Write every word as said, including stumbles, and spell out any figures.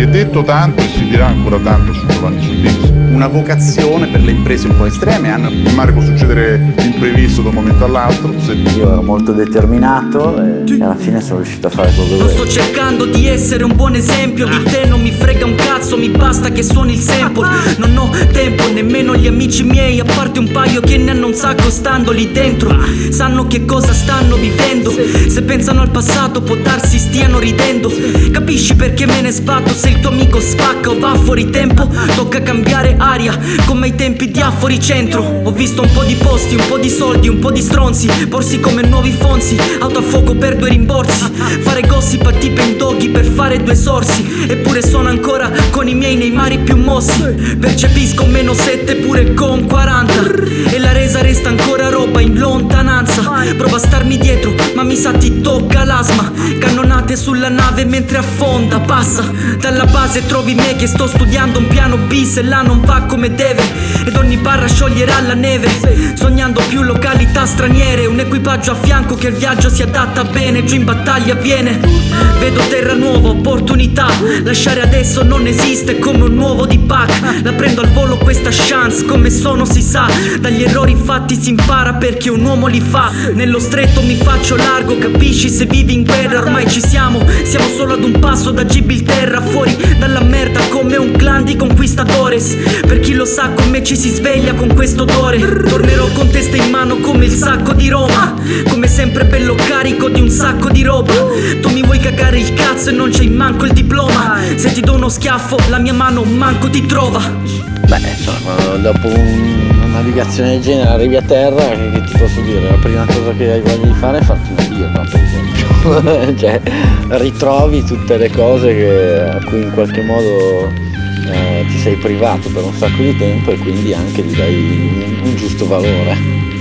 Si è detto tanto e si dirà ancora tanto su Giovanni Sollisi. Una vocazione per le imprese un po' estreme. Hanno... In mare può succedere l'imprevisto da un momento all'altro. Se... Io ero molto determinato e alla fine sono riuscito a fare quello che volevo. Non sto cercando di essere un buon esempio, di te non mi frega un cazzo, mi basta che suoni il sample. Non ho tempo, nemmeno gli amici miei, a parte un paio che ne hanno un sacco stando lì dentro. Sanno che cosa stanno vivendo, se pensano al passato può darsi stiano ridendo. Capisci perché me ne sbatto se il tuo amico spacca o va fuori tempo? Tocca cambiare aria, come ai tempi di Afori Centro. Ho visto un po' di posti, un po' di soldi, un po' di stronzi porsi come nuovi Fonzi, auto a fuoco per due rimborsi, fare gossip a tipe in doghi per fare due sorsi. Eppure sono ancora con i miei nei mari più mossi. Percepisco meno sette pure con quaranta e la resa resta ancora roba in lontananza. Prova a starmi dietro ma mi sa ti tocca l'asma. Cannonate sulla nave mentre affonda, passa dalla base trovi me che sto studiando un piano B se là non va come deve, ed ogni barra scioglierà la neve, sognando più località straniere, un equipaggio a fianco che il viaggio si adatta bene, giù in battaglia viene. Vedo terra nuova, opportunità, lasciare adesso non esiste come un uovo di Pâques. La prendo al volo questa chance, come sono si sa, dagli errori fatti si impara perché un uomo li fa. Nello stretto mi faccio largo, capisci se vivi in guerra, ormai ci siamo, siamo solo ad un passo da Gibilterra, fuori dalla merda come un clan di conquistadores. Per chi lo sa con me ci si sveglia con questo odore, tornerò con testa in mano come il sacco di Roma, come sempre bello carico di un sacco di roba. Tu mi vuoi cagare il cazzo e non c'hai manco il diploma, se ti do uno schiaffo la mia mano manco ti trova. Beh, insomma, dopo un, una navigazione del genere arrivi a terra, che, che ti posso dire? La prima cosa che hai voglia di fare è farti una birra, per esempio. Cioè, ritrovi tutte le cose che, a cui in qualche modo eh, ti sei privato per un sacco di tempo e quindi anche gli dai un, un giusto valore.